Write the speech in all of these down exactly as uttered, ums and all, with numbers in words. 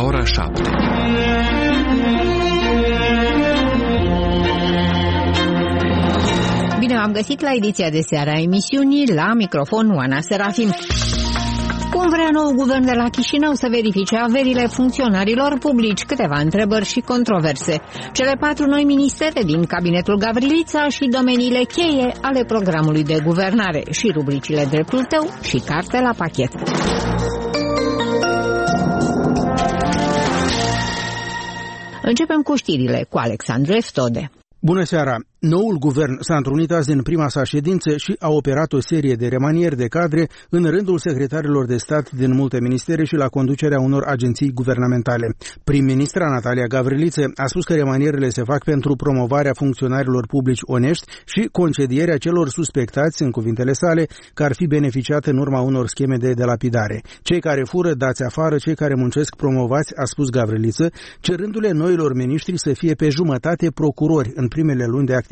ora șapte. Bine v-am găsit la ediția de seară a emisiunii, la microfon Oana Serafim. Cum vrea nou guvern de la Chișinău să verifice averile funcționarilor publici? Câteva întrebări și controverse. Cele patru noi ministere din cabinetul Gavrilița și domeniile cheie ale programului de guvernare și rubricile Dreptul tău și Carte la pachet. Începem cu știrile cu Alexandru Eftode. Bună seara! Noul guvern s-a întrunit azi în prima sa ședință și a operat o serie de remanieri de cadre în rândul secretarilor de stat din multe ministere și la conducerea unor agenții guvernamentale. Prim-ministra Natalia Gavriliță a spus că remanierele se fac pentru promovarea funcționarilor publici onești și concedierea celor suspectați, în cuvintele sale, că ar fi beneficiat în urma unor scheme de delapidare. Cei care fură dați afară, cei care muncesc promovați, a spus Gavriliță, cerându-le noilor miniștri să fie pe jumătate procurori în primele luni de activitate.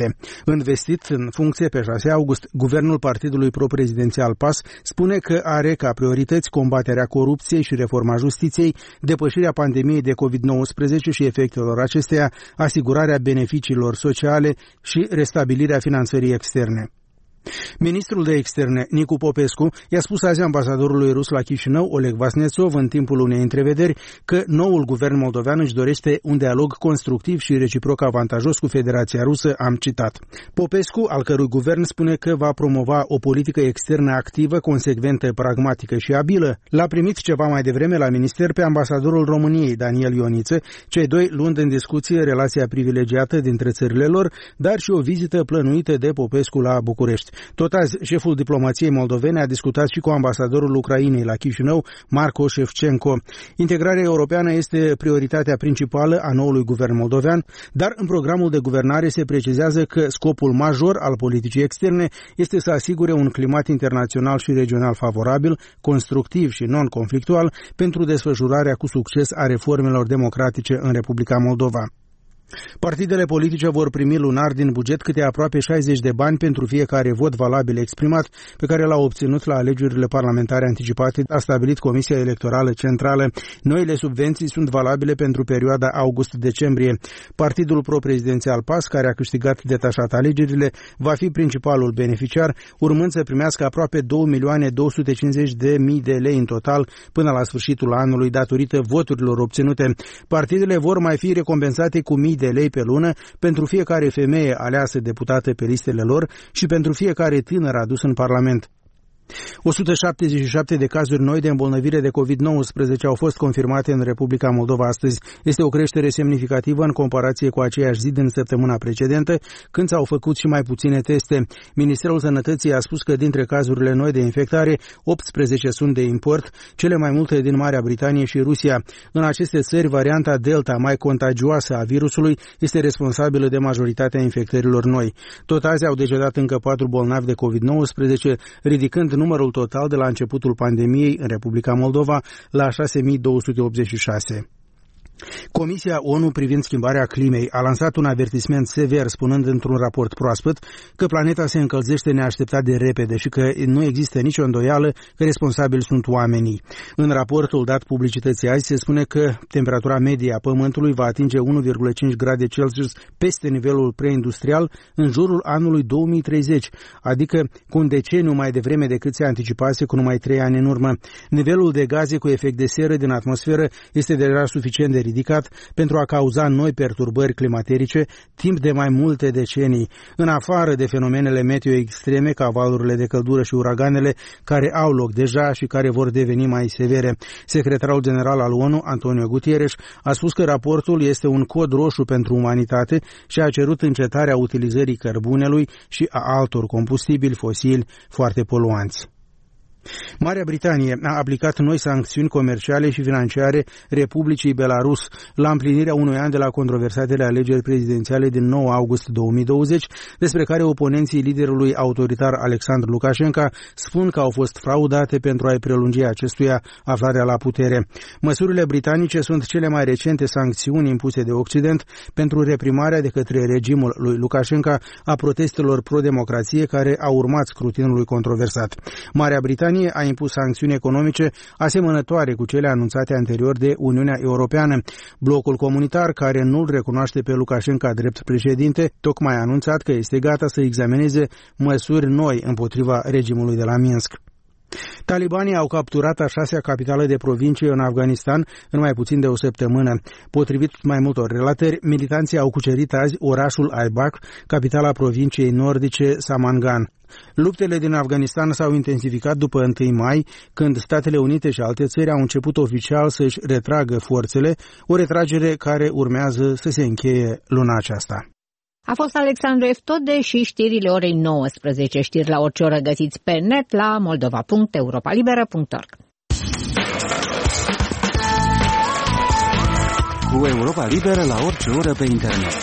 Investit în funcție pe șase august, guvernul partidului pro-prezidențial P A S spune că are ca priorități combaterea corupției și reforma justiției, depășirea pandemiei de covid nouăsprezece și efectelor acesteia, asigurarea beneficiilor sociale și restabilirea finanțării externe. Ministrul de Externe, Nicu Popescu, i-a spus azi ambasadorului rus la Chișinău, Oleg Vasnetsov, în timpul unei întrevederi, că noul guvern moldovean își dorește un dialog constructiv și reciproc avantajos cu Federația Rusă, am citat. Popescu, al cărui guvern spune că va promova o politică externă activă, consecventă, pragmatică și abilă, l-a primit ceva mai devreme la minister pe ambasadorul României, Daniel Ioniță, cei doi luând în discuție relația privilegiată dintre țările lor, dar și o vizită plănuită de Popescu la București. Tot azi, șeful diplomației moldovene a discutat și cu ambasadorul Ucrainei la Chișinău, Marco Șefčenko. Integrarea europeană este prioritatea principală a noului guvern moldovean, dar în programul de guvernare se precizează că scopul major al politicii externe este să asigure un climat internațional și regional favorabil, constructiv și non-conflictual pentru desfășurarea cu succes a reformelor democratice în Republica Moldova. Partidele politice vor primi lunar din buget câte aproape șaizeci de bani pentru fiecare vot valabil exprimat pe care l-au obținut la alegerile parlamentare anticipate, a stabilit Comisia Electorală Centrală. Noile subvenții sunt valabile pentru perioada august-decembrie. Partidul pro-prezidențial P A S, care a câștigat detașat alegerile, va fi principalul beneficiar, urmând să primească aproape două milioane două sute cincizeci de mii de lei în total până la sfârșitul anului datorită voturilor obținute. Partidele vor mai fi recompensate cu mii de lei pe lună pentru fiecare femeie aleasă deputată pe listele lor și pentru fiecare tânăr adus în Parlament. o sută șaptezeci și șapte de cazuri noi de îmbolnăvire de covid nouăsprezece au fost confirmate în Republica Moldova astăzi. Este o creștere semnificativă în comparație cu aceeași zi din săptămâna precedentă, când s-au făcut și mai puține teste. Ministerul Sănătății a spus că dintre cazurile noi de infectare, optsprezece sunt de import, cele mai multe din Marea Britanie și Rusia. În aceste țări, varianta Delta, mai contagioasă a virusului, este responsabilă de majoritatea infectărilor noi. Tot azi au decedat încă patru bolnavi de covid nouăsprezece, ridicând numărul total de la începutul pandemiei în Republica Moldova la șase mii două sute optzeci și șase. Comisia ONU privind schimbarea climei a lansat un avertisment sever, spunând într-un raport proaspăt că planeta se încălzește neașteptat de repede și că nu există nicio îndoială că responsabili sunt oamenii. În raportul dat publicității azi se spune că temperatura medie a Pământului va atinge unu virgulă cinci grade Celsius peste nivelul preindustrial în jurul anului două mii treizeci, adică cu un deceniu mai devreme decât se anticipase cu numai trei ani în urmă. Nivelul de gaze cu efect de seră din atmosferă este deja suficient de ridicat pentru a cauza noi perturbări climaterice timp de mai multe decenii, în afară de fenomenele meteo extreme ca valurile de căldură și uraganele care au loc deja și care vor deveni mai severe. Secretarul general al ONU, Antonio Guterres, a spus că raportul este un cod roșu pentru umanitate și a cerut încetarea utilizării cărbunelui și a altor combustibili fosili foarte poluanți. Marea Britanie a aplicat noi sancțiuni comerciale și financiare Republicii Belarus la împlinirea unui an de la controversatele alegeri prezidențiale din nouă august două mii douăzeci, despre care oponenții liderului autoritar Alexandru Lukashenko spun că au fost fraudate pentru a-i prelungi acestuia aflarea la putere. Măsurile britanice sunt cele mai recente sancțiuni impuse de Occident pentru reprimarea de către regimul lui Lukashenko a protestelor pro-democrație care au urmat scrutinului controversat. Marea Britanie Britanie a impus sancțiuni economice asemănătoare cu cele anunțate anterior de Uniunea Europeană. Blocul comunitar, care nu-l recunoaște pe Lukashenko drept președinte, tocmai a anunțat că este gata să examineze măsuri noi împotriva regimului de la Minsk. Talibanii au capturat a șasea capitală de provincie în Afganistan în mai puțin de o săptămână. Potrivit mai multor relatări, militanții au cucerit azi orașul Aibak, capitala provinciei nordice Samangan. Luptele din Afganistan s-au intensificat după întâi mai, când Statele Unite și alte țări au început oficial să-și retragă forțele, o retragere care urmează să se încheie luna aceasta. A fost Alexandru Eftode și știrile orei nouăsprezece. Știri la orice oră găsiți pe net la moldova punct europa liberă punct org. Cu Europa Liberă la orice oră pe internet.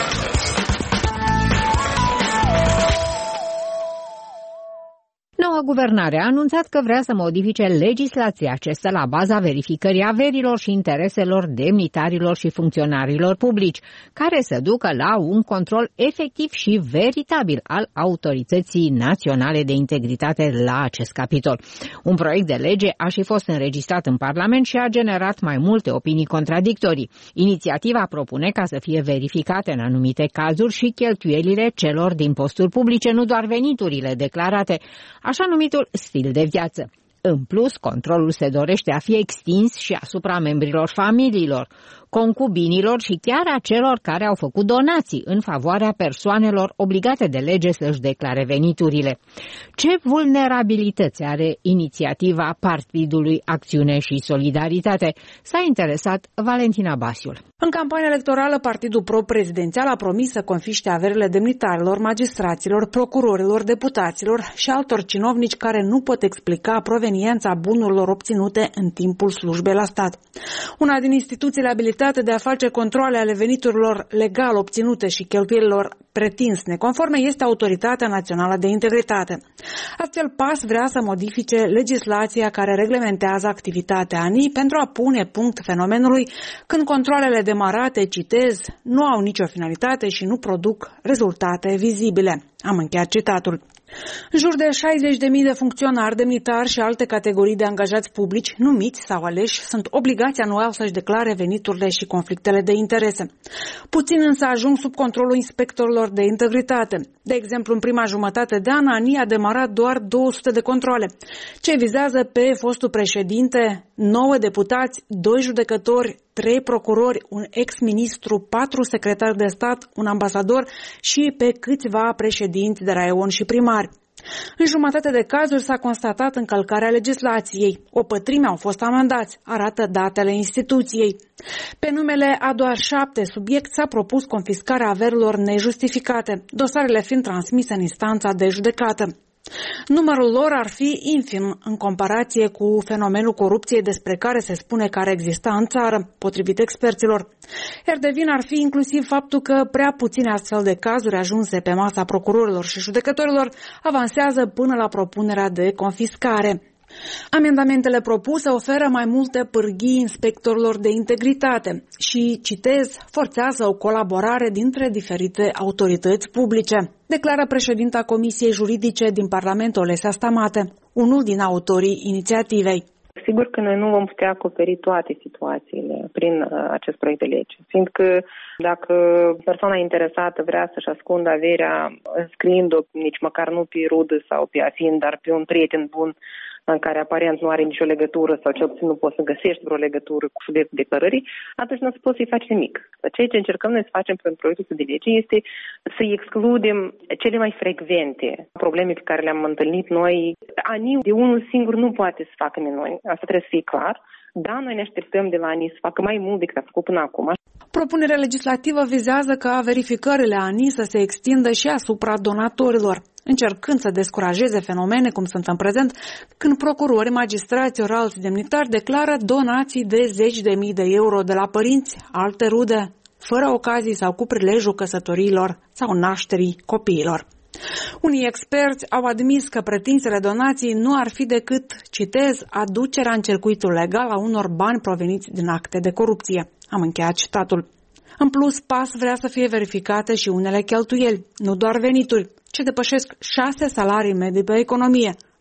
Noua guvernare a anunțat că vrea să modifice legislația ce stă la baza verificării averilor și intereselor demnitarilor și funcționarilor publici, care să ducă la un control efectiv și veritabil al Autorității Naționale de Integritate la acest capitol. Un proiect de lege a și fost înregistrat în Parlament și a generat mai multe opinii contradictorii. Inițiativa propune ca să fie verificate în anumite cazuri și cheltuielile celor din posturi publice, nu doar veniturile declarate, așa numitul stil de viață. În plus, controlul se dorește a fi extins și asupra membrilor familiilor, concubinilor și chiar a celor care au făcut donații în favoarea persoanelor obligate de lege să-și declare veniturile. Ce vulnerabilități are inițiativa Partidului Acțiune și Solidaritate? S-a interesat Valentina Basiul. În campania electorală, partidul pro-prezidențial a promis să confiște averile demnitarilor, magistraților, procurorilor, deputaților și altor cinovnici care nu pot explica proveniența bunurilor obținute în timpul slujbei la stat. Una din instituțiile abilitate de a face controale ale veniturilor legal obținute și cheltuielilor pretins neconforme este Autoritatea Națională de Integritate. Astfel, P A S vrea să modifice legislația care reglementează activitatea A N I pentru a pune punct fenomenului când controalele demarate, citez, nu au nicio finalitate și nu produc rezultate vizibile. Am încheiat citatul. În jur de șaizeci de mii de funcționari, demnitari și alte categorii de angajați publici, numiți sau aleși, sunt obligați anual să-și declare veniturile și conflictele de interese. Puțin însă ajung sub controlul inspectorilor de integritate. De exemplu, în prima jumătate de an, A N I a demarat doar două sute de controle, ce vizează pe fostul președinte, nouă deputați, doi judecători, trei procurori, un ex-ministru, patru secretari de stat, un ambasador și pe câțiva președinți de raion și primari. În jumătate de cazuri s-a constatat încălcarea legislației. O pătrime au fost amendați, arată datele instituției. Pe numele a doar șapte subiecti s-a propus confiscarea averilor nejustificate, dosarele fiind transmise în instanța de judecată. Numărul lor ar fi infim în comparație cu fenomenul corupției despre care se spune că ar exista în țară, potrivit experților. Iar de vină ar fi inclusiv faptul că prea puține astfel de cazuri ajunse pe masa procurorilor și judecătorilor avansează până la propunerea de confiscare. Amendamentele propuse oferă mai multe pârghii inspectorilor de integritate și, citez, forțează o colaborare dintre diferite autorități publice, declară președinta Comisiei Juridice din Parlament, Olesea Stamate, unul din autorii inițiativei. Sigur că noi nu vom putea acoperi toate situațiile prin acest proiect de lege, fiindcă dacă persoana interesată vrea să-și ascundă averea înscriind-o nici măcar nu pe rudă sau pe afin, dar pe un prieten bun în care aparent nu are nicio legătură sau cel puțin nu poți să găsești vreo legătură cu subiectul declarării, atunci nu poți să-i faci nimic. Ceea ce încercăm noi să facem prin proiectul de lege este să excludem cele mai frecvente probleme pe care le-am întâlnit noi. A N I de unul singur nu poate să facă minuni, asta trebuie să fie clar. Da, noi ne așteptăm de la A N I să facă mai mult decât a făcut până acum. Propunerea legislativă vizează ca verificările A N I să se extindă și asupra donatorilor, încercând să descurajeze fenomene cum sunt în prezent, când procurori, magistrați ori alți demnitari declară donații de zeci de mii de euro de la părinți, alte rude, fără ocazii sau cu prilejul căsătoriilor sau nașterii copiilor. Unii experți au admis că pretinsele donații nu ar fi decât, citez, aducerea în circuitul legal a unor bani proveniți din acte de corupție. Am încheiat citatul. În plus, P A S vrea să fie verificate și unele cheltuieli, nu doar venituri, ce depășesc șase salarii medii pe economie.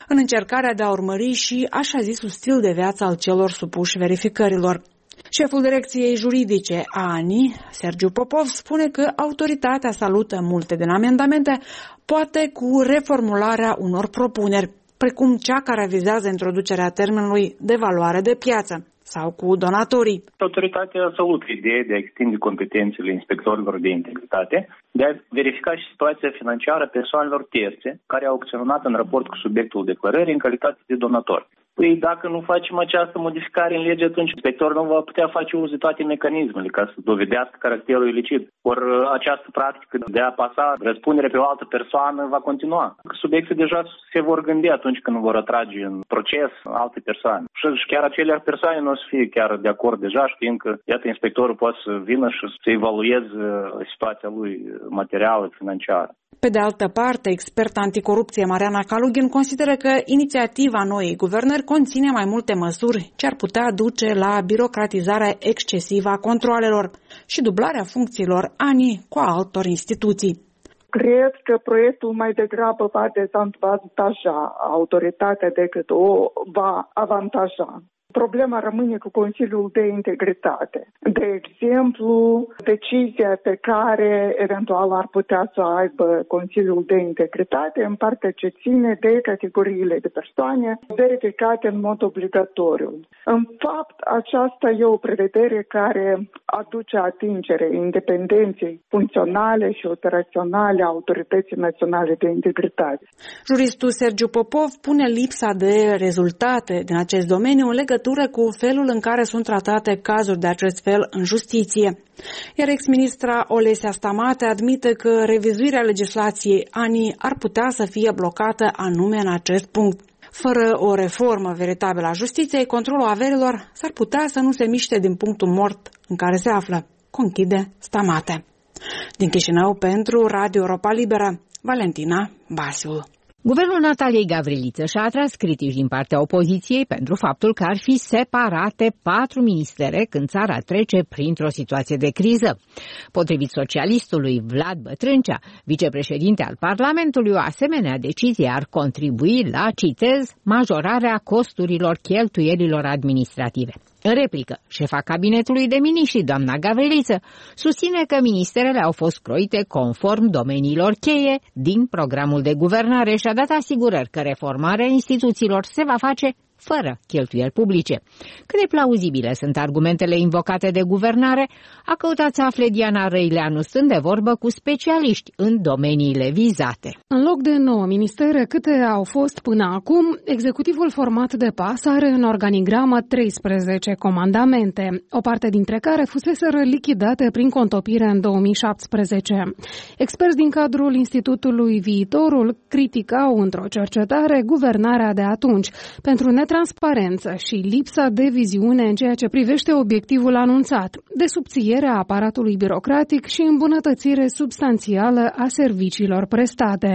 în încercarea de a urmări și așa zisul stil de viață al celor supuși verificărilor. Șeful direcției juridice a A N I, Sergiu Popov, spune că autoritatea salută multe din amendamente, poate cu reformularea unor propuneri, precum cea care vizează introducerea termenului de valoare de piață sau cu donatorii. Autoritatea salută ideea de a extinde competențele inspectorilor de integritate, de a verifica și situația financiară persoanelor terțe care au acționat în raport cu subiectul declarării în calitate de donator. Păi dacă nu facem această modificare în lege, atunci inspectorul nu va putea face uz de toate mecanismele ca să dovedească caracterul ilicit. Ori această practică de a pasa răspunderea pe o altă persoană va continua. Subiecții deja se vor gândi atunci când vor atrage în proces alte persoane. Și chiar aceleași persoane nu o să fie chiar de acord deja, știind că, iată, inspectorul poate să vină și să evalueze situația lui materială, financiară. Pe de altă parte, experta anticorupție Mariana Kalugin consideră că inițiativa noii guvernări conține mai multe măsuri ce ar putea duce la birocratizarea excesivă a controalelor și dublarea funcțiilor A N I cu altor instituții. Cred că proiectul mai degrabă va dezavantaja autoritatea decât o va avantaja. Problema rămâne cu Consiliul de Integritate. De exemplu, decizia pe care eventual ar putea să aibă Consiliul de Integritate în partea ce ține de categoriile de persoane verificate în mod obligatoriu. În fapt, aceasta e o prevedere care aduce atingere independenței funcționale și operaționale a Autorității Naționale de Integritate. Juristul Sergiu Popov pune lipsa de rezultate din acest domeniu în legătură cu felul în care sunt tratate cazuri de acest fel în justiție. Iar ex-ministra Olesya Stamate admite că revizuirea legislației A N I ar putea să fie blocată anume în acest punct. Fără o reformă veritabilă a justiției, controlul averilor s-ar putea să nu se miște din punctul mort în care se află, conchide Stamate. Din Chișinău pentru Radio Europa Liberă, Valentina Basiul. Guvernul Nataliei Gavriliță și-a atras critici din partea opoziției pentru faptul că ar fi separate patru ministere când țara trece printr-o situație de criză. Potrivit socialistului Vlad Bătrâncea, vicepreședinte al Parlamentului, o asemenea decizie ar contribui la, citez, majorarea costurilor cheltuielilor administrative. În replică, șefa cabinetului de miniștri, doamna Gavriliță, susține că ministerele au fost croite conform domeniilor cheie din programul de guvernare și a dat asigurări că reformarea instituțiilor se va face fără cheltuieli publice. Cât de plauzibile sunt argumentele invocate de guvernare, a căutat să afle Diana Răileanu, stând de vorbă cu specialiști în domeniile vizate. În loc de nouă ministere, câte au fost până acum, executivul format de P A S are în organigramă treisprezece comandamente, o parte dintre care fuseseră lichidate prin contopire în două mii șaptesprezece. Experți din cadrul Institutului Viitorul criticau într-o cercetare guvernarea de atunci pentru netransparență și lipsa de viziune în ceea ce privește obiectivul anunțat, de subțiere a aparatului birocratic și îmbunătățire substanțială a serviciilor prestate.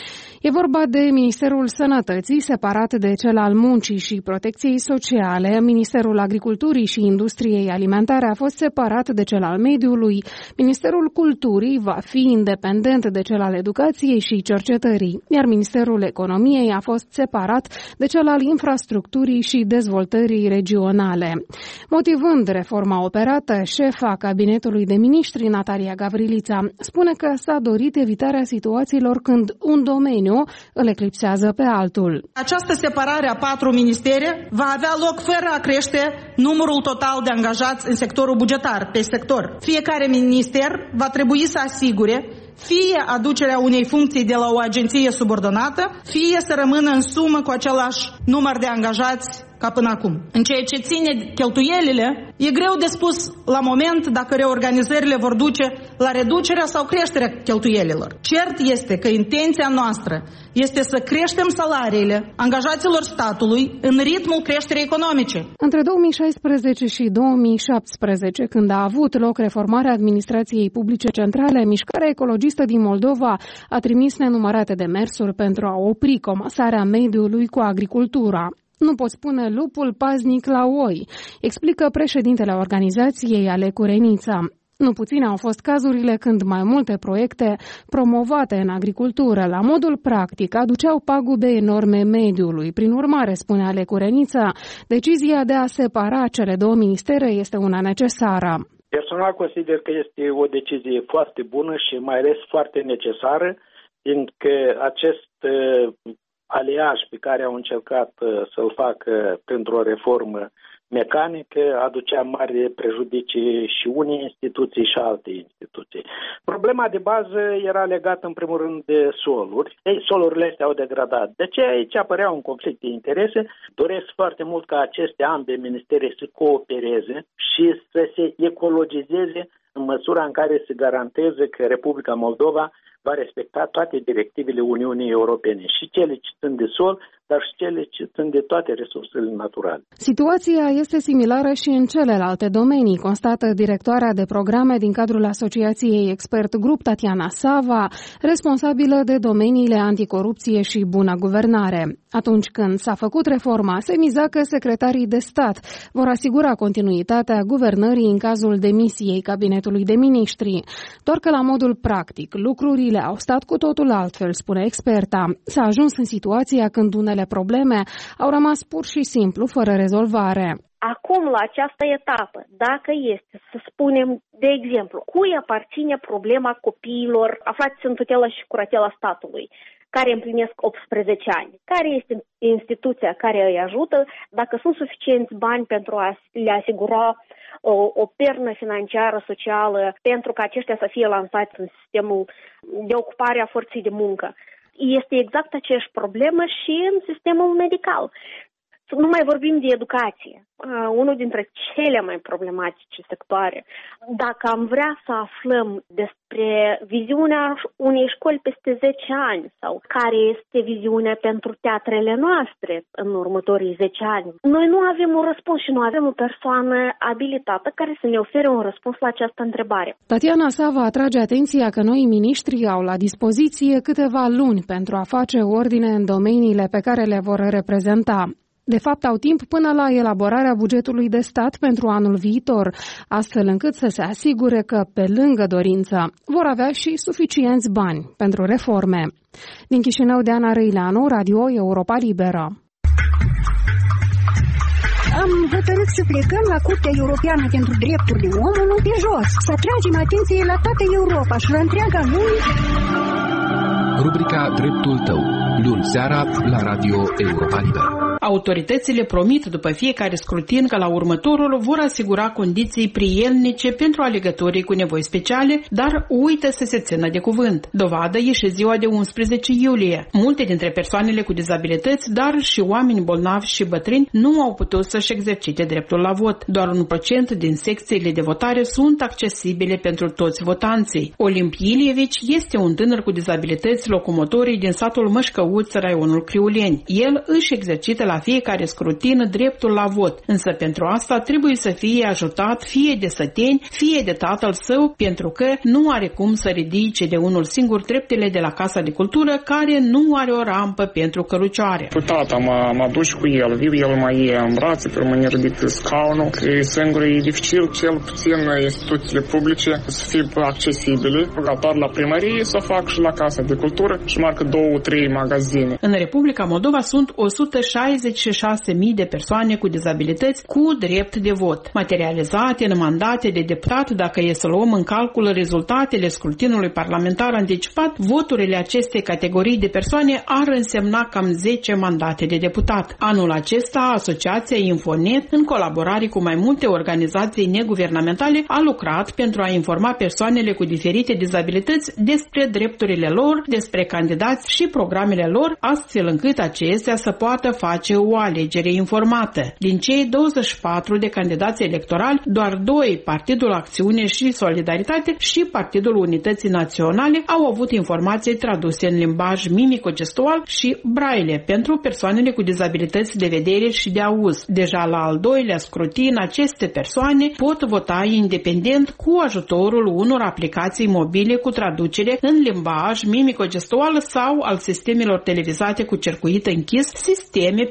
E vorba de Ministerul Sănătății, separat de cel al Muncii și Protecției Sociale. Ministerul Agriculturii și Industriei Alimentare a fost separat de cel al Mediului. Ministerul Culturii va fi independent de cel al Educației și Cercetării, iar Ministerul Economiei a fost separat de cel al Infrastructurii și Dezvoltării Regionale. Motivând reforma operată, șefa Cabinetului de Miniștri, Natalia Gavrilița, spune că s-a dorit evitarea situațiilor când un domeniu îl eclipsează pe altul. Această separare a patru ministere va avea loc fără a crește numărul total de angajați în sectorul bugetar, pe sector. Fiecare minister va trebui să asigure fie aducerea unei funcții de la o agenție subordonată, fie să rămână în sumă cu același număr de angajați ca până acum. În ceea ce ține cheltuielile, e greu de spus la moment dacă reorganizările vor duce la reducerea sau creșterea cheltuielilor. Cert este că intenția noastră este să creștem salariile angajaților statului în ritmul creșterii economice. Între două mii șaisprezece și două mii șaptesprezece, când a avut loc reformarea administrației publice centrale, Mișcarea Ecologistă din Moldova a trimis nenumărate demersuri pentru a opri comasarea mediului cu agricultura. Nu poți pune lupul paznic la oi, explică președintele organizației Alecu Renița. Nu puține au fost cazurile când mai multe proiecte promovate în agricultură, la modul practic, aduceau pagube enorme mediului. Prin urmare, spune Alecu Reniță, decizia de a separa cele două ministere este una necesară. Personal consider că este o decizie foarte bună și mai ales foarte necesară, fiindcă acest aliaj pe care au încercat să-l facă pentru o reformă mecanică aducea mari prejudicii și unei instituții și alte instituții. Problema de bază era legată în primul rând de soluri. Ei, solurile astea au degradat. De ce aici apărea un conflict de interese? Doresc foarte mult ca aceste ambe ministere să coopereze și să se ecologizeze în măsura în care se garanteze că Republica Moldova va respecta toate directivele Uniunii Europene, și cele ce țin de sol, dar și cele ce țin de toate resursele naturale. Situația este similară și în celelalte domenii, constată directoarea de programe din cadrul Asociației Expert Group, Tatiana Sava, responsabilă de domeniile anticorupție și bună guvernare. Atunci când s-a făcut reforma, se miza că secretarii de stat vor asigura continuitatea guvernării în cazul demisiei cabinetului de miniștri. Doar că la modul practic, lucrurile au stat cu totul altfel, spune experta. S-a ajuns în situația când unele probleme au rămas pur și simplu fără rezolvare. Acum, la această etapă, dacă este, să spunem, de exemplu, cui aparține problema copiilor aflați în tutela și curatela statului, care împlinesc optsprezece ani, care este instituția care îi ajută, dacă sunt suficienți bani pentru a le asigura o, o pernă financiară, socială, pentru ca aceștia să fie lansați în sistemul de ocupare a forței de muncă. Este exact aceeași problemă și în sistemul medical. Nu mai vorbim de educație, uh, unul dintre cele mai problematice sectoare. Dacă am vrea să aflăm despre viziunea unei școli peste zece ani sau care este viziunea pentru teatrele noastre în următorii zece ani, noi nu avem un răspuns și nu avem o persoană abilitată care să ne ofere un răspuns la această întrebare. Tatiana Sava atrage atenția că noi miniștri au la dispoziție câteva luni pentru a face ordine în domeniile pe care le vor reprezenta. De fapt, au timp până la elaborarea bugetului de stat pentru anul viitor, astfel încât să se asigure că, pe lângă dorință, vor avea și suficienți bani pentru reforme. Din Chișinău, Deana Răileanu, Radio Europa Liberă. Am hotărât să plecăm la Curtea Europeană pentru Drepturile Omului pe jos, să atragem atenție la toată Europa și la întreaga lume. Rubrica Dreptul tău, luni seara la Radio Europa Liberă. Autoritățile promit după fiecare scrutin că la următorul vor asigura condiții prielnice pentru alegătorii cu nevoi speciale, dar uită să se țină de cuvânt. Dovadă e și ziua de unsprezece iulie. Multe dintre persoanele cu dizabilități, dar și oameni bolnavi și bătrâni, nu au putut să-și exercite dreptul la vot. Doar un procent din secțiile de votare sunt accesibile pentru toți votanții. Olimp Ilievici este un tânăr cu dizabilități locomotorii din satul Mășcăuț, raionul Criuleni. El își exercită la fiecare scrutin dreptul la vot, însă pentru asta trebuie să fie ajutat fie de săteni, fie de tatăl său, pentru că nu are cum să ridice de unul singur treptele de la Casa de Cultură, care nu are o rampă pentru cărucioare. Cu tata mă, mă duc cu el, viu el mai e în brațe, pe mâine ridic scaunul, e singur, e dificil cel puțin instituțiile publice să fie accesibile, dar la primărie să fac și la Casa de Cultură și marcă două, trei magazine. În Republica Moldova sunt o sută șaizeci și șase mii de persoane cu dizabilități cu drept de vot, materializate în mandate de deputat. Dacă e să luăm în calcul rezultatele scrutinului parlamentar anticipat, voturile acestei categorii de persoane ar însemna cam zece mandate de deputat. Anul acesta, Asociația Infonet, în colaborare cu mai multe organizații neguvernamentale, a lucrat pentru a informa persoanele cu diferite dizabilități despre drepturile lor, despre candidați și programele lor, astfel încât acestea să poată face o alegere informată. Din cei douăzeci și patru de candidați electorali, doar doi, Partidul Acțiune și Solidaritate și Partidul Unității Naționale, au avut informații traduse în limbaj mimico-gestual și braille pentru persoanele cu dizabilități de vedere și de auz. Deja la al doilea scrutin, aceste persoane pot vota independent cu ajutorul unor aplicații mobile cu traducere în limbaj mimico-gestual sau al sistemelor televizate cu circuit închis, sisteme pe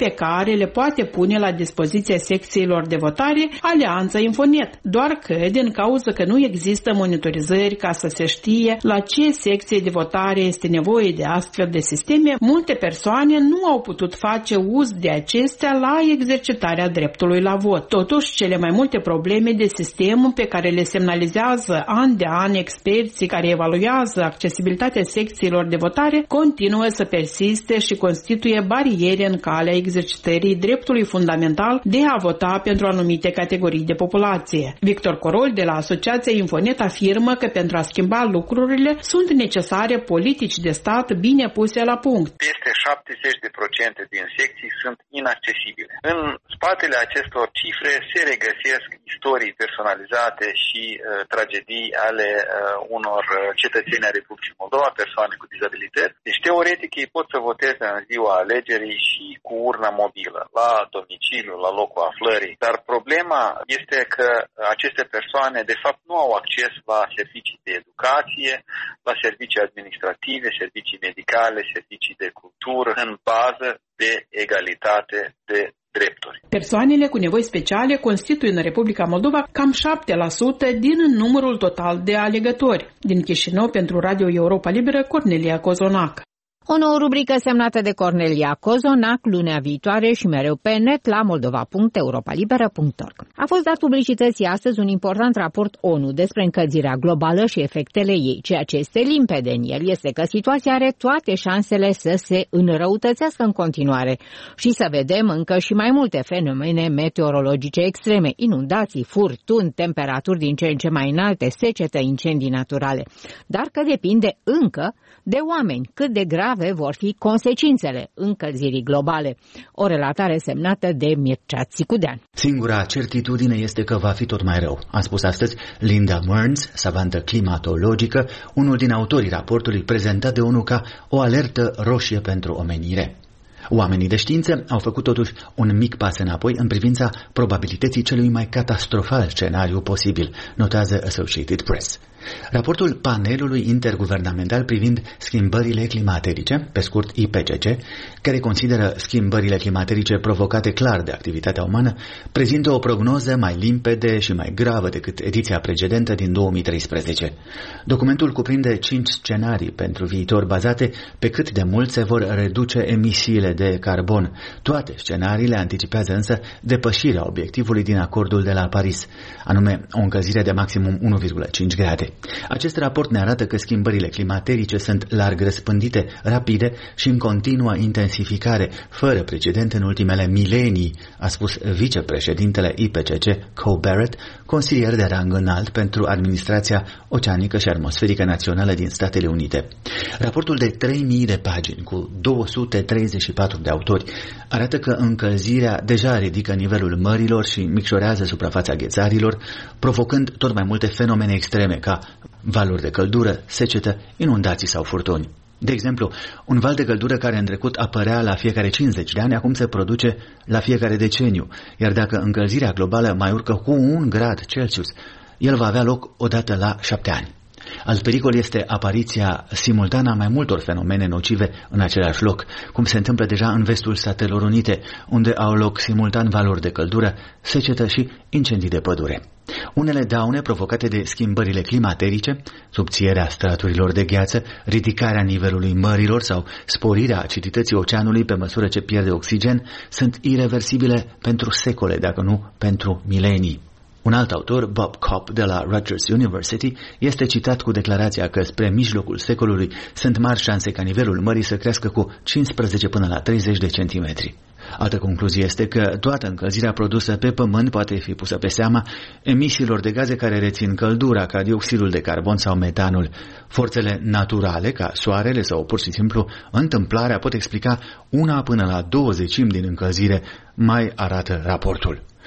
pe care le poate pune la dispoziția secțiilor de votare Alianța Infonet, doar că din cauza că nu există monitorizări ca să se știe la ce secție de votare este nevoie de astfel de sisteme, multe persoane nu au putut face uz de acestea la exercitarea dreptului la vot. Totuși, cele mai multe probleme de sistem pe care le semnalizează an de an experții care evaluează accesibilitatea secțiilor de votare continuă să persiste și constituie bariere în calea exercitării dreptului fundamental de a vota pentru anumite categorii de populație. Victor Corol de la Asociația Infonet afirmă că pentru a schimba lucrurile sunt necesare politici de stat bine puse la punct. Peste șaptezeci la sută din secții sunt inaccesibile. În spatele acestor cifre se regăsesc istorii personalizate și uh, tragedii ale uh, unor cetățeni ai Republicii Moldova, persoane cu dizabilități. Deci, teoretic, ei pot să voteze în ziua alegerii și cu urna mobilă, la domiciliu, la locul aflării. Dar problema este că aceste persoane, de fapt, nu au acces la servicii de educație, la servicii administrative, servicii medicale, servicii de cultură, în bază de egalitate de drepturi. Persoanele cu nevoi speciale constituie în Republica Moldova cam șapte la sută din numărul total de alegători. Din Chișinău, pentru Radio Europa Liberă, Cornelia Cozonac. O nouă rubrică semnată de Cornelia Cozonac lunea viitoare și mereu pe net la moldova punct europa liberă punct org. A fost dat publicității astăzi un important raport ONU despre încălzirea globală și efectele ei. Ceea ce este limpede în el este că situația are toate șansele să se înrăutățească în continuare și să vedem încă și mai multe fenomene meteorologice extreme, inundații, furtuni, temperaturi din ce în ce mai înalte, secetă, incendii naturale. Dar că depinde încă de oameni cât de grave vor fi consecințele încălzirii globale. O relatare semnată de Mircea Țicudean. Singura certitudine este că va fi tot mai rău, a spus astăzi Linda Mearns, savantă climatologică, unul din autorii raportului prezentat de ONU ca o alertă roșie pentru omenire. Oamenii de știință au făcut totuși un mic pas înapoi în privința probabilității celui mai catastrofal scenariu posibil, notează Associated Press. Raportul panelului interguvernamental privind schimbările climaterice, pe scurt I P C C, care consideră schimbările climaterice provocate clar de activitatea umană, prezintă o prognoză mai limpede și mai gravă decât ediția precedentă din două mii treisprezece. Documentul cuprinde cinci scenarii pentru viitor bazate pe cât de mult se vor reduce emisiile de carbon. Toate scenariile anticipează însă depășirea obiectivului din acordul de la Paris, anume o încălzire de maximum unu virgulă cinci grade. Acest raport ne arată că schimbările climaterice sunt larg răspândite, rapide și în continuă intensificare, fără precedent în ultimele milenii, a spus vicepreședintele I P C C, Coe Barrett, consilier de rang înalt pentru Administrația Oceanică și Atmosferică Națională din Statele Unite. Raportul de trei mii de pagini, cu două sute treizeci și patru de autori, arată că încălzirea deja ridică nivelul mărilor și micșorează suprafața ghețarilor, provocând tot mai multe fenomene extreme, ca valuri de căldură, secetă, inundații sau furtuni. De exemplu, un val de căldură care în trecut apărea la fiecare cincizeci de ani, acum se produce la fiecare deceniu, iar dacă încălzirea globală mai urcă cu un grad Celsius, el va avea loc odată la șapte ani. Alt pericol este apariția simultană a mai multor fenomene nocive în același loc, cum se întâmplă deja în vestul Statelor Unite, unde au loc simultan valori de căldură, secetă și incendii de pădure. Unele daune provocate de schimbările climaterice, subțierea straturilor de gheață, ridicarea nivelului mărilor sau sporirea acidității oceanului pe măsură ce pierde oxigen, sunt ireversibile pentru secole, dacă nu pentru milenii. Un alt autor, Bob Kopp, de la Rutgers University, este citat cu declarația că spre mijlocul secolului sunt mari șanse ca nivelul mării să crească cu cincisprezece până la treizeci de centimetri. Altă concluzie este că toată încălzirea produsă pe pământ poate fi pusă pe seama emisiilor de gaze care rețin căldura, ca dioxidul de carbon sau metanul. Forțele naturale, ca soarele sau pur și simplu întâmplarea, pot explica una până la două zecimi din încălzire, mai arată raportul.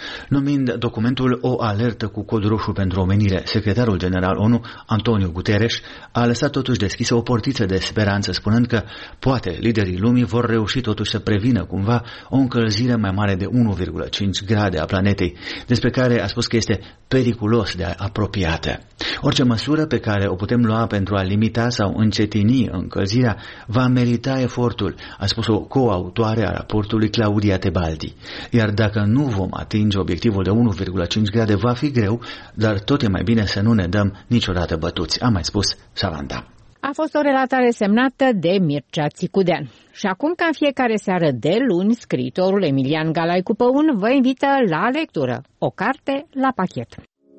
Numind documentul o alertă cu cod roșu pentru omenire, secretarul general O N U, Antonio Guterres, a lăsat totuși deschisă o portiță de speranță, spunând că poate liderii lumii vor reuși totuși să prevină cumva o încălzire mai mare de unu virgulă cinci grade a planetei, despre care a spus că este periculos de apropiată. Orice măsură pe care o putem lua pentru a limita sau încetini încălzirea va merita efortul, a spus o coautoare a raportului Claudia Tebaldi. Iar dacă nu vom atinge obiectivul de unu virgulă cinci grade, va fi greu, dar tot e mai bine să nu ne dăm niciodată bătuți, a mai spus Savanda. A fost o relatare semnată de Mircea Țicudean. Și acum, ca în fiecare seară de luni, scriitorul Emilian Galai Cupăun vă invită la lectură. O carte la pachet.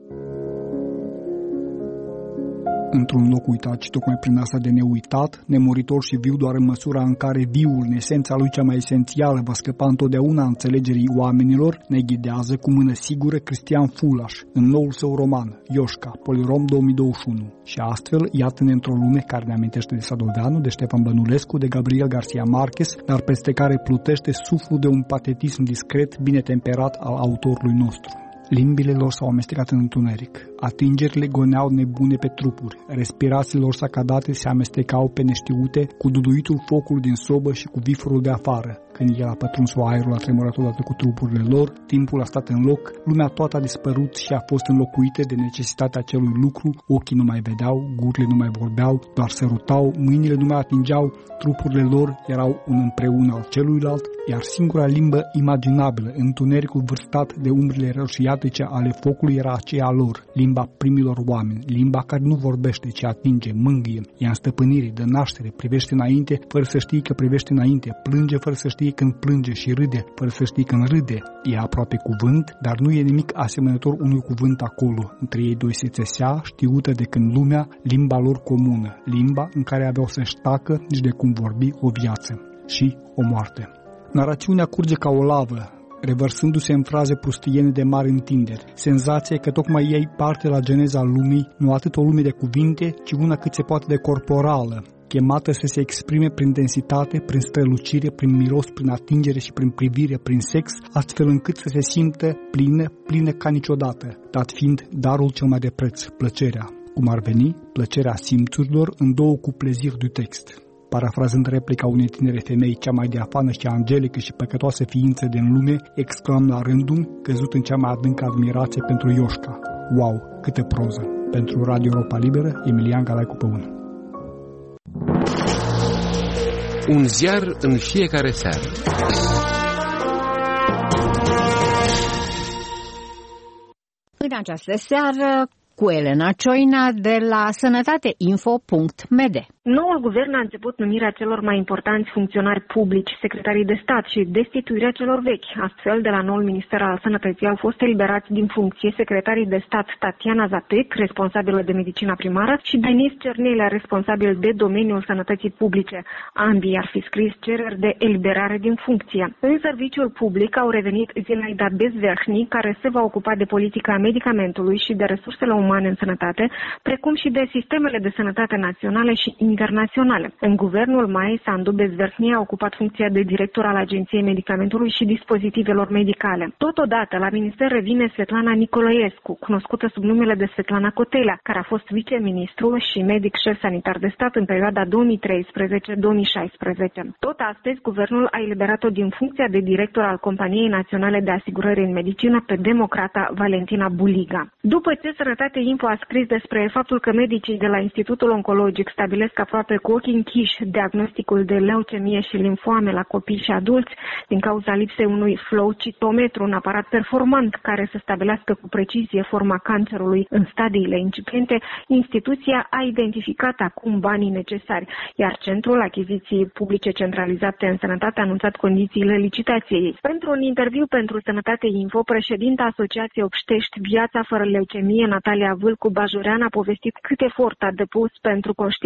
Într-un loc uitat și tocmai prin asta de neuitat, nemuritor și viu doar în măsura în care viul, în esența lui cea mai esențială, va scăpa întotdeauna înțelegerii oamenilor, ne ghidează cu mână sigură Cristian Fulaș, în noul său roman, Ioșca, Polirom două mii douăzeci și unu. Și astfel, iată-ne într-o lume care ne amintește de Sadoveanu, de Ștefan Bănulescu, de Gabriel Garcia Marquez, dar peste care plutește suflul de un patetism discret, bine temperat al autorului nostru. Limbile lor s-au amestecat în întuneric. Atingerile goneau nebune pe trupuri. Respirațiile lor sacadate se amestecau pe neștiute cu duduitul focului din sobă și cu viforul de afară. Când el a pătruns aerul, a tremurat odată cu trupurile lor, timpul a stat în loc, lumea toată a dispărut și a fost înlocuită de necesitatea acelui lucru, ochii nu mai vedeau, gurile nu mai vorbeau, doar sărutau, mâinile nu mai atingeau, trupurile lor erau un împreună al celuilalt, iar singura limbă imaginabilă, întunericul vârstat de umbrele roșiatice ale focului, era aceea lor, limba primilor oameni, limba care nu vorbește, ci atinge, mângâie, ia în stăpânire, dă naștere, privește înainte fără să știi că privește înainte, plânge fără să știi când plânge și râde, fără să știi când râde. E aproape cuvânt, dar nu e nimic asemănător unui cuvânt acolo. Între ei doi se țesea, știută de când lumea, limba lor comună, limba în care aveau să-și tacă nici de cum vorbi o viață și o moarte. Narațiunea curge ca o lavă, revărsându-se în fraze prustiene de mari întinderi. Senzația că tocmai ei parte la geneza lumii, nu atât o lume de cuvinte, ci una cât se poate de corporală, chemată să se exprime prin densitate, prin strălucire, prin miros, prin atingere și prin privire, prin sex, astfel încât să se simtă plină, plină ca niciodată, dat fiind darul cel mai de preț, plăcerea. Cum ar veni, plăcerea simțurilor în două cupleziri du text. Parafrazând replica unei tinere femei, cea mai diafană și angelică și păcătoasă ființă din lume, exclam la rândul, căzut în cea mai adâncă admirație pentru Ioșca. Wow, câtă proză! Pentru Radio Europa Liberă, Emilian Galai Cupăun. Un ziar în fiecare seară. În această seară, cu Elena Cioina de la sănătateinfo punct m d. Noul guvern a început numirea celor mai importanți funcționari publici, secretarii de stat și destituirea celor vechi. Astfel, de la noul Minister al Sănătății au fost eliberați din funcție secretarii de stat Tatiana Zapec, responsabilă de medicina primară, și Denis Cernelea, responsabil de domeniul sănătății publice. Ambii ar fi scris cereri de eliberare din funcție. În serviciul public au revenit Zinaida Bezverhni, care se va ocupa de politica medicamentului și de resursele umane în sănătate, precum și de sistemele de sănătate naționale și internaționale. În guvernul Maia Sandu, Bezverhni a ocupat funcția de director al Agenției Medicamentului și Dispozitivelor Medicale. Totodată, la minister revine Svetlana Nicolaescu, cunoscută sub numele de Svetlana Cotelea, care a fost viceministru și medic șef sanitar de stat în perioada două mii treisprezece două mii șaisprezece. Tot astăzi, guvernul a eliberat-o din funcția de director al Companiei Naționale de Asigurări în Medicină pe democrata Valentina Buliga. După ce Sănătate Info a scris despre faptul că medicii de la Institutul Oncologic stabilesc aproape cu ochii închiși diagnosticul de leucemie și limfoame la copii și adulți din cauza lipsei unui flow citometru, un aparat performant care să stabilească cu precizie forma cancerului în stadiile incipiente, instituția a identificat acum banii necesari, iar Centrul Achiziții Publice Centralizate în Sănătate a anunțat condițiile licitației. Pentru un interviu pentru Sănătate Info, președinta Asociației Obștești Viața fără leucemie, Natalia Vâlcu Bajurean, a povestit cât efort a depus pentru conștientizarea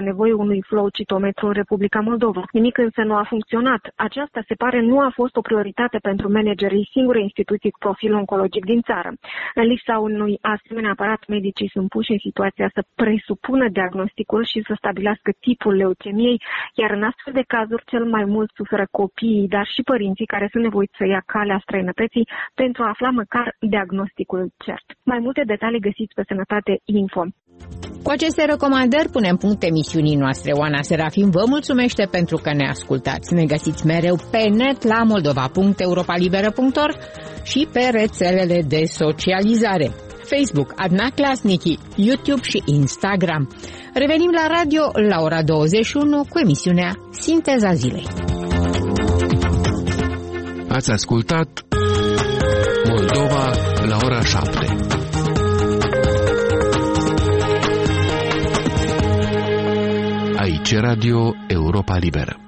nevoii unui flow citometru în Republica Moldova. Nimic însă nu a funcționat. Aceasta, se pare, nu a fost o prioritate pentru managerii singurei instituții cu profil oncologic din țară. În lipsa unui asemenea aparat, medicii sunt puși în situația să presupună diagnosticul și să stabilească tipul leucemiei, iar în astfel de cazuri cel mai mult suferă copiii, dar și părinții care sunt nevoiți să ia calea străinătății pentru a afla măcar diagnosticul cert. Mai multe detalii găsiți pe Sănătate Info. Cu aceste recomandări punem punct emisiunii noastre. Oana Serafim vă mulțumește pentru că ne ascultați. Ne găsiți mereu pe net la moldova punct europalibera punct org și pe rețelele de socializare: Facebook, Adna Klasnici, YouTube și Instagram. Revenim la radio la ora douăzeci și unu cu emisiunea Sinteza Zilei. Ați ascultat Moldova la ora șapte. Aici Radio Europa Liberă.